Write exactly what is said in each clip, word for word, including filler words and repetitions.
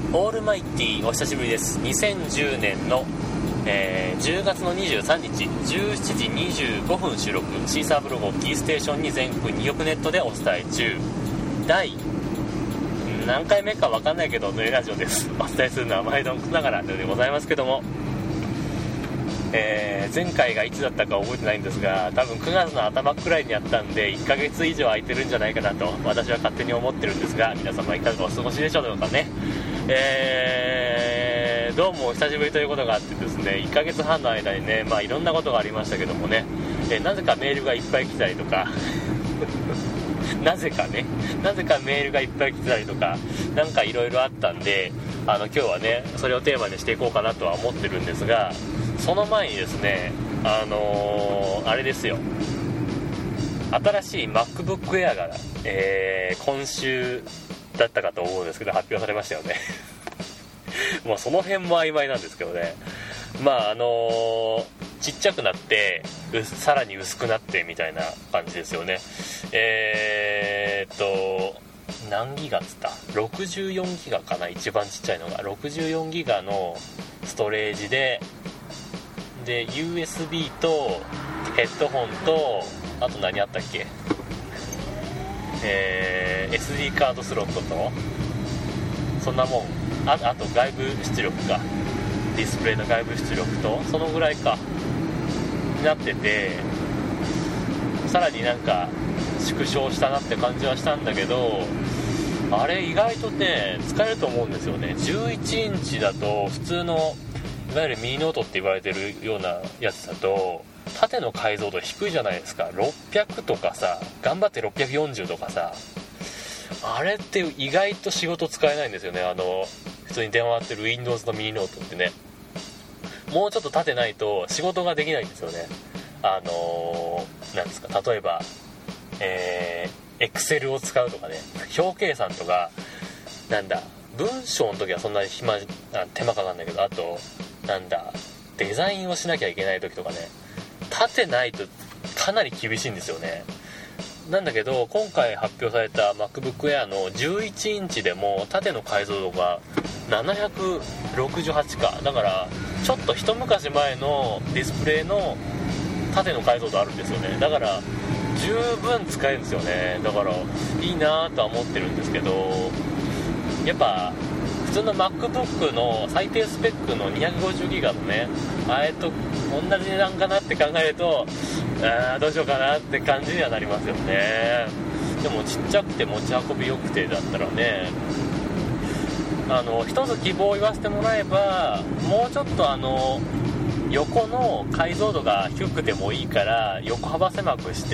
オールマイティーお久しぶりです。にせんじゅうねんの、えー、じゅうがつのにじゅうさんにちじゅうしちじにじゅうごふん収録、シーサーブログをキーステーションに全国におくネットでお伝え中、第何回目か分かんないけどねラジオです。お伝えするのは毎度ながらでございますけども、えー、前回がいつだったか覚えてないんですが、多分くがつの頭くらいにやったんでいっかげつ以上空いてるんじゃないかなと私は勝手に思ってるんですが、皆様いかがお過ごしでしょうかね。えー、どうもお久しぶりということがあってですね、いっかげつはんの間にね、まあいろんなことがありましたけどもね、えー、なぜかメールがいっぱい来たりとかなぜかねなぜかメールがいっぱい来たりとか、なんかいろいろあったんで、あの今日はねそれをテーマにしていこうかなとは思ってるんですが、その前にですね、あのー、あれですよ、新しい MacBook Air が、えー、今週だったかと思うんですけど発表されましたよねもうその辺も曖昧なんですけどね、まああのー、ちっちゃくなってさらに薄くなってみたいな感じですよね。えーっと何ギガっつった、ろくじゅうよんギガかな、一番ちっちゃいのがろくじゅうよんギガのストレージでで ユーエスビー とヘッドホンと、あと何あったっけ、えー、エスディー カードスロットとそんなもん、 あ, あと外部出力か、ディスプレイの外部出力とそのぐらいかになってて、さらになんか縮小したなって感じはしたんだけど、あれ意外とね使えると思うんですよね。じゅういちインチだと普通のいわゆるミニノートって言われてるようなやつだと縦の解像度低いじゃないですか。ろっぴゃくとかさ、頑張ってろっぴゃくよんじゅうとかさ、あれって意外と仕事使えないんですよね。あの普通に電話ってる Windows のミニノートってね、もうちょっと縦ないと仕事ができないんですよね。あのー、なんですか、例えばえー、Excel を使うとかね、表計算とか、なんだ文章の時はそんなに暇手間かかんないけど、あとなんだデザインをしなきゃいけない時とかね、縦ないとかなり厳しいんですよね。なんだけど今回発表された MacBook Air のじゅういちインチでも縦の解像度がななひゃくろくじゅうはちか、だからちょっと一昔前のディスプレイの縦の解像度あるんですよね。だから十分使えるんですよね。だからいいなとは思ってるんですけど、やっぱ普通の MacBook の最低スペックのにひゃくごじゅうギガのね、あれと同じ値段かなって考えると、あーどうしようかなって感じにはなりますよね。でもちっちゃくて持ち運びよくてだったらね、あの一つ希望を言わせてもらえば、もうちょっとあの横の解像度が低くてもいいから横幅狭くして、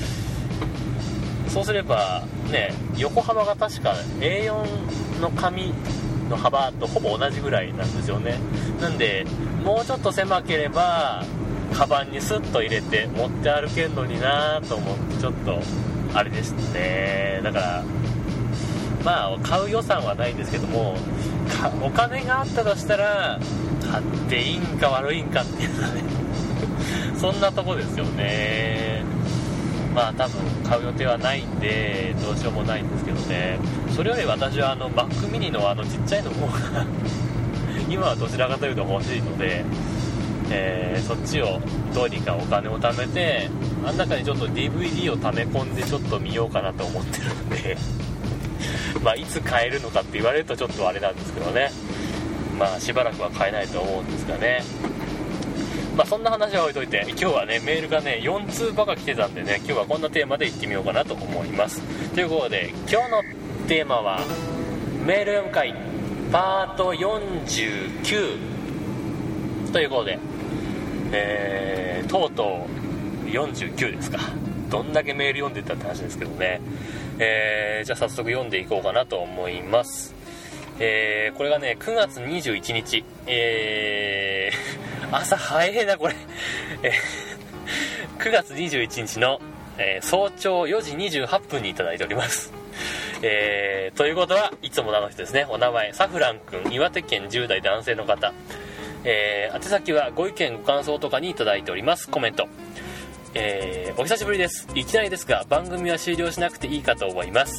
そうすればね、横幅が確か エーよん の紙の幅とほぼ同じぐらいなんですよね。なんでもうちょっと狭ければカバンにスッと入れて持って歩けるのになと思って、ちょっとあれですね。だからまあ買う予算はないんですけども、お金があったとしたら買っていいんか悪いんかっていうのはねそんなとこですよね。まあ多分買う予定はないんでどうしようもないんですけどね。それより私はあの Mac mini のあのちっちゃいの方が今はどちらかというと欲しいので、えー、そっちをどうにかお金を貯めて、あん中にちょっと ディーブイディー を溜め込んでちょっと見ようかなと思ってるんでまあいつ買えるのかって言われるとちょっとあれなんですけどね、まあしばらくは買えないと思うんですがね。まあそんな話は置いといて、今日はねメールがねよんつうばか来てたんでね、今日はこんなテーマでいってみようかなと思います。ということで今日のテーマはメール読む会パートよんじゅうきゅうということで、えー、とうとうよんじゅうきゅうですか。どんだけメール読んでったって話ですけどね、えー、じゃあ早速読んでいこうかなと思います。えー、これがねくがつにじゅういちにち、えー、朝早いなこれ、えー、くがつにじゅういちにちの、えー、早朝よじにじゅうはっぷんにいただいております。えー、ということはいつものあの人ですね。お名前サフラン君、岩手県じゅう代男性の方、えー、宛先はご意見ご感想とかにいただいております。コメント、えー、お久しぶりです。いきなりですが番組は終了しなくていいかと思います。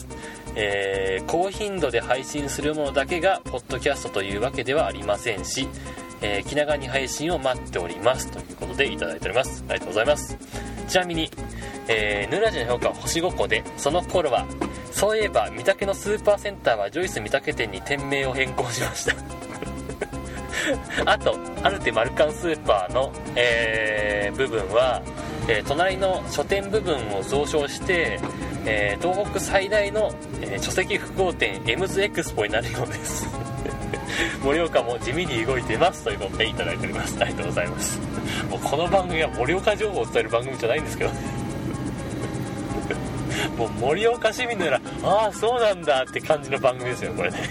えー、高頻度で配信するものだけがポッドキャストというわけではありませんし、えー、気長に配信を待っておりますということでいただいております。ありがとうございます。ちなみに、えー、ヌーラジオの評価は星ごこで、その頃はそういえば三宅のスーパーセンターはジョイス三宅店に店名を変更しましたあとアルテマルカンスーパーの、えー、部分は、えー、隣の書店部分を増床して、えー、東北最大の、えー、書籍複合店エムズエクスポになるようです盛岡も地味に動いてますということでいただいております。ありがとうございます。もうこの番組は盛岡情報を伝える番組じゃないんですけどもう盛岡市民ならああそうなんだって感じの番組ですよこれね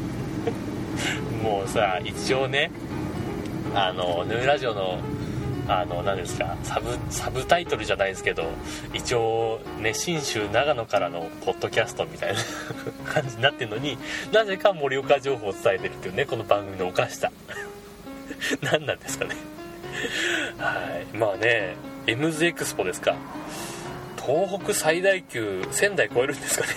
もうさ、一応ね、あのヌーラジオのあの何ですかサブサブタイトルじゃないですけど、一応ね、信州長野からのポッドキャストみたいな感じになってるのに、なぜか盛岡情報を伝えてるっていうね、この番組のおかしさ何なんですかねはい、まあね、エムズエクスポですか。東北最大級仙台超えるんですかね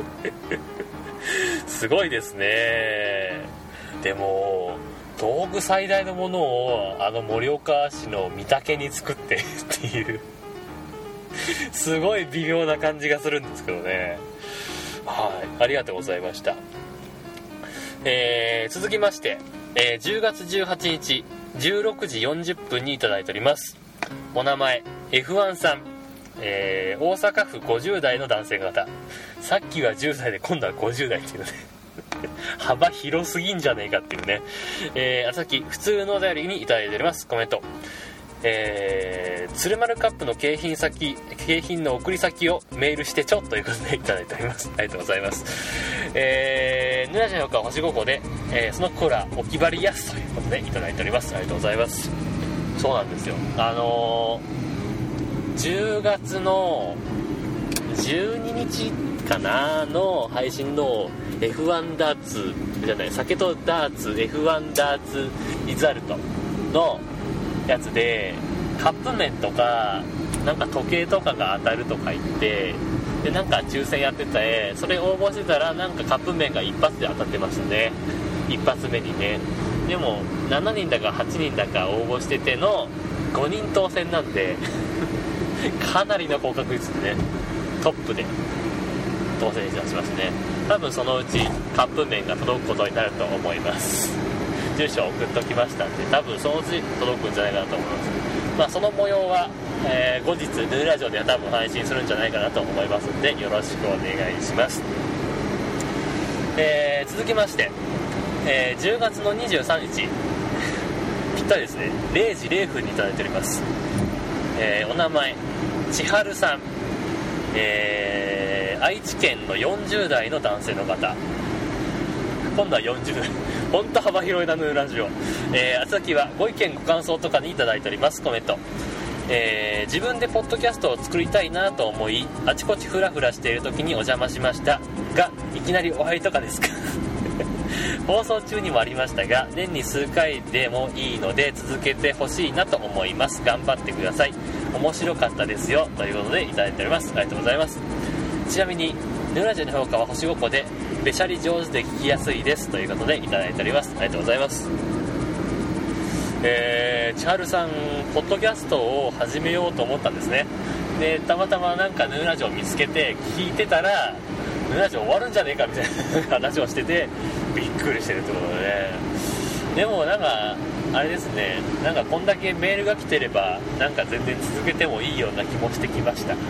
すごいですね。でも東北最大のものをあの盛岡市の御嶽に作ってっていうすごい微妙な感じがするんですけどね。はい、ありがとうございました。えー、続きまして、えー、じゅうがつじゅうはちにちじゅうろくじよんじゅっぷんにいただいております。お名前 エフワン さん、えー、大阪府ごじゅうだいの男性方。さっきはじゅうだいで今度はごじゅうだいっていうね幅広すぎんじゃねえかっていうね。えー、あさき普通のお便りにいただいております。コメント、えー、鶴丸カップの景品先景品の送り先をメールしてちょっということでいただいております。ありがとうございます。えー、ヌラジオのほか星ごこで、えー、そのコーラお気張りやすということでいただいております。ありがとうございます。そうなんですよ、あのー、じゅうがつのじゅうににちかなの配信の エフワン ダーツじゃない酒とダーツ エフワン ダーツリザルトのやつでカップ麺とかなんか時計とかが当たるとか言ってでなんか抽選やってて、それ応募してたらなんかカップ麺が一発で当たってましたね。一発目にね。でもしちにんだかはちにんだか応募しててのごにん当選なんでかなりの高確率でねトップで当選しましたね。多分そのうちカップ麺が届くことになると思います。住所送っときましたんで多分そのうち届くんじゃないかなと思います。まあその模様は、えー、後日ヌーラジオでは多分配信するんじゃないかなと思いますんでよろしくお願いします。えー、続きまして、えー、じゅうがつのにじゅうさんにちぴったりですねれいじれいふんにいただいております。えー、お名前千春さん、えー、愛知県のよんじゅうだいの男性の方。今度はよんじゅうだいほんと幅広いなヌーラジオ。えー、あつ先はご意見ご感想とかにいただいております。コメント、えー、自分でポッドキャストを作りたいなと思いあちこちフラフラしている時にお邪魔しましたがいきなりお会いとかですか放送中にもありましたが年に数回でもいいので続けてほしいなと思います。頑張ってください。面白かったですよということでいただいております。ありがとうございます。ちなみにヌーラジオの評価は星ごこでべしゃり上手で聞きやすいですということでいただいております。ありがとうございます。えー、千春さんポッドキャストを始めようと思ったんですね。でたまたまなんかヌーラジオを見つけて聞いてたらヌーラジオ終わるんじゃねえかみたいな話をしててびっくりしてるってことでね。でもなんかあれですね、なんかこんだけメールが来てればなんか全然続けてもいいような気もしてきました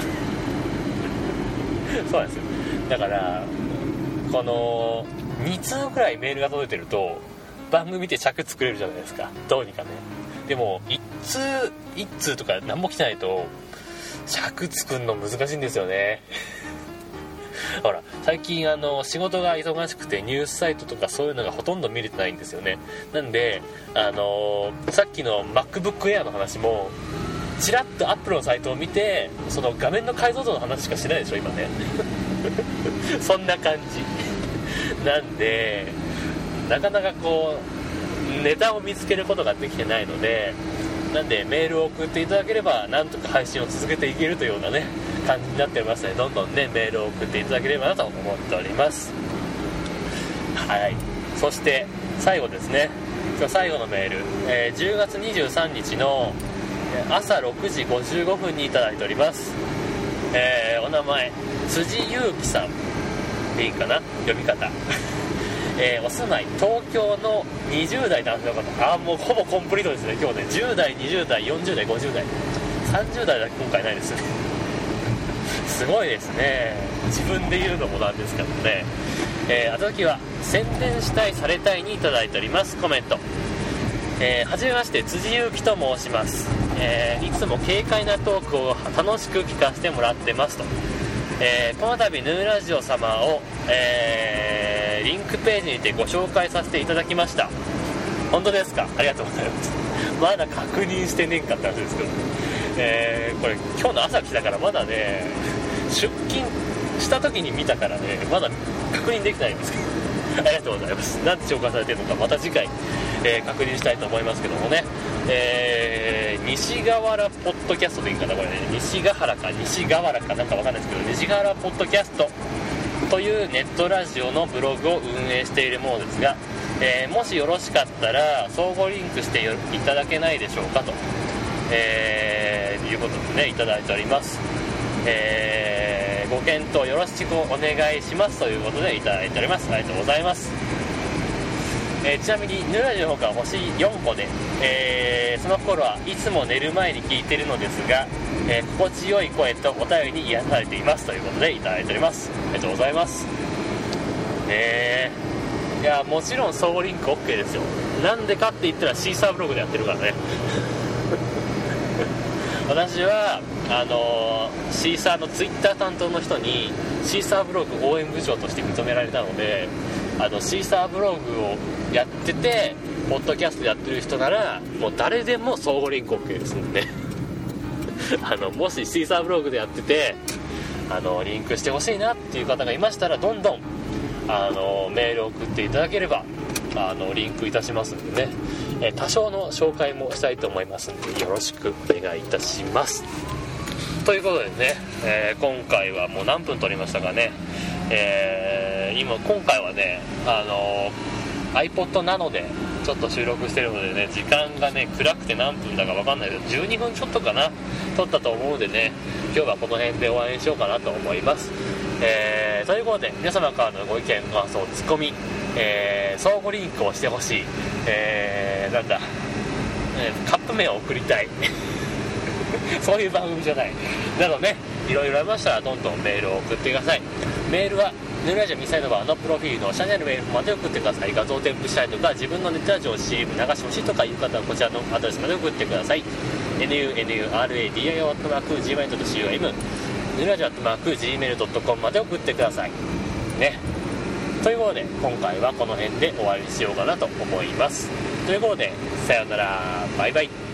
そうなんですよ。だからこのにつうくらいメールが届いてると番組で尺作れるじゃないですか、どうにかね。でもいっつういっつうとか何も来てないと尺作るの難しいんですよねほら最近あの仕事が忙しくてニュースサイトとかそういうのがほとんど見れてないんですよね。なんであのさっきの MacBook Air の話もチラッとアップルのサイトを見てその画面の解像度の話しかしてないでしょ今ねそんな感じなんでなかなかこうネタを見つけることができてないので、なんでメールを送っていただければなんとか配信を続けていけるというようなね感じになっておりますので、どんどんねメールを送っていただければなと思っております。はい。そして最後ですね、今日最後のメール、えー、じゅうがつにじゅうさんにちの朝ろくじごじゅうごふんにいただいております。えー、お名前辻祐樹さんでいいかな、読み方えー、お住まい東京のにじゅう代男性の方。あーもうほぼコンプリートですね。今日ねじゅう代にじゅう代よんじゅう代ごじゅう代さんじゅう代だけ今回ないですねすごいですね。自分で言うのもなんですけどね。えー、あときは宣伝したいされたいにいただいております。コメント、えー、はじめまして辻祐樹と申します。えー、いつも軽快なトークを楽しく聞かせてもらってますと。えー、この度ヌーラジオ様を、えー、リンクページにてご紹介させていただきました。本当ですか？ありがとうございますまだ確認してねえんかって話ですけど、えー、これ今日の朝来たからまだね出勤した時に見たからねまだ確認できないんですけどありがとうございます。なんで紹介されてるのかまた次回、えー、確認したいと思いますけどもね、えー、西河原ポッドキャストでいいかなこれね、西河原か西河原かなんかわかんないですけど、西河原ポッドキャストというネットラジオのブログを運営しているものですが、えー、もしよろしかったら相互リンクしていただけないでしょうかと、えー、いうことでねいただいております。えー、ご検討よろしくお願いしますということでいただいております。ありがとうございます。えー、ちなみにヌーラジオの方が星よんこで、えー、その頃はいつも寝る前に聞いてるのですが、えー、心地よい声とお便りに癒されていますということでいただいております。ありがとうございますね。えいやもちろん相互リンク OK ですよ。なんでかって言ったらシーサーブログでやってるからね私はあのー、シーサーのツイッター担当の人にシーサーブログ応援部長として認められたので、あのシーサーブログをやっててポッドキャストやってる人ならもう誰でも相互リンク OK ですんであのもしシーサーブログでやっててあのリンクしてほしいなっていう方がいましたらどんどんあのメールを送っていただければあのリンクいたしますんでね、え多少の紹介もしたいと思いますのでよろしくお願いいたします。ということでね、えー、今回はもう何分撮りましたかね。えー、今今回はねあの iPod なのでちょっと収録してるのでね時間がね暗くて何分だか分かんないけどじゅうにふんちょっとかな撮ったと思うのでね今日はこの辺で終わりにしようかなと思います。えー、ということで皆様からのご意見感想ツッコミ、えー、相互リンクをしてほしい、えー、なんだ、えー、カップ麺を送りたいそういう番組じゃないなどねいろいろありましたらどんどんメールを送ってください。メールはヌーラジオミサイルバーのプロフィールのシャネルメールまで送ってください。画像添付したいとか自分のネットラジオ シーエム 流してほしいとかいう方はこちらのアドレスまで送ってください。 ヌーラジオ アットマーク ジーメール ドット コム ヌーラジオ アットマーク ジーメール ドット コム まで送ってくださいね。ということで今回はこの辺で終わりにしようかなと思います。ということでさようなら、バイバイ。